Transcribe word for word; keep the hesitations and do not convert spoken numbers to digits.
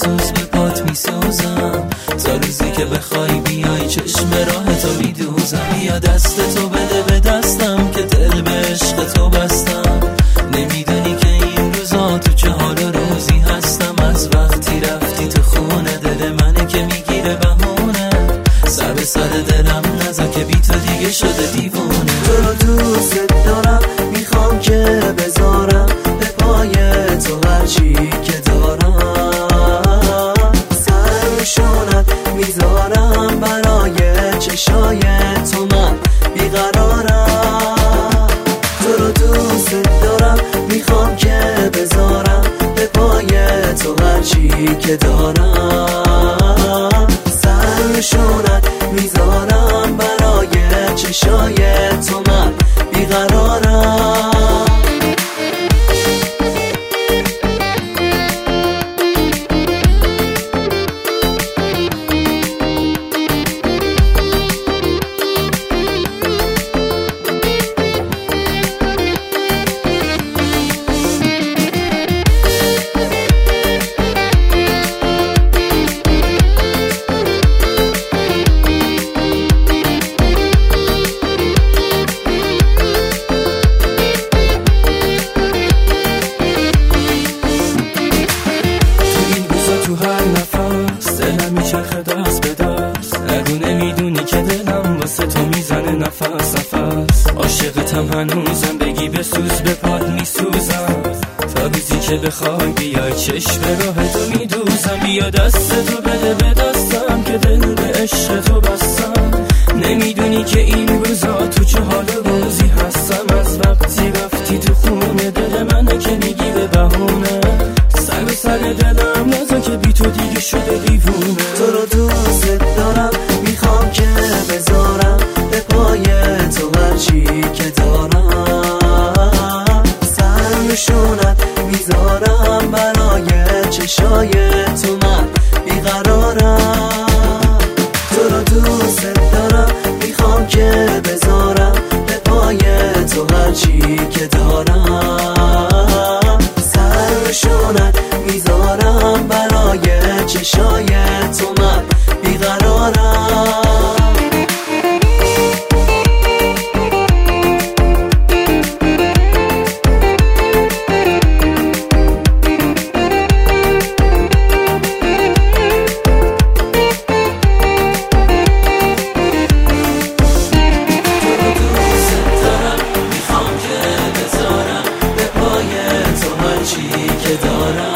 سوز به پات میسوزم، تا روزی که بخوای بیای چشم راه تو میدوزم. بیا دست تو بده به دستم که دل به عشق تو بستم. نمیدونی که این روزا تو چه حال و روزی هستم. از وقتی رفتی تو خونه دل منه که میگیره بهونه. سر به سر دلم نزا که بی تو دیگه شده دیوونه. تو رو دوست دارم، میخوام که بذارم به پای تو هرچی که دارم. سر شونت میذارم برای چشای تو من بیقرارم. تو رو دوست دارم، میخوام که بذارم به پای تو هرچی که دارم. سر شونت میذارم برای چشای تو من بیقرارم. میچرخه دست به دست، نگو نمیدونی که دلم واسه تو میزنه نفس نفس. عاشقتم هنوزم، بگی بسوز به پات میسوزم. تا روزی که بخوای بیای چشم راه تو میدوزم. بیا دست تو بده به دستم که دل به عشق تو بستم. نمیدونی که این روزا تو چه حال روزی هستم. از وقتی رفتی تو خونه دل منه که میگی به بهونه. سر به سر دلم نزا که بی تو دیگه شده دیوونه. تو رو دوست دارم، میخوام که بذارم به پای تو هرچی که دارم. سر نشونت میذارم برای چشای تو من بیقرارم. تو رو دوست دارم، میخوام که بذارم به پای تو هرچی که دارم. سر نشونت میذارم برای چشای تو من بیقرارم. که دارم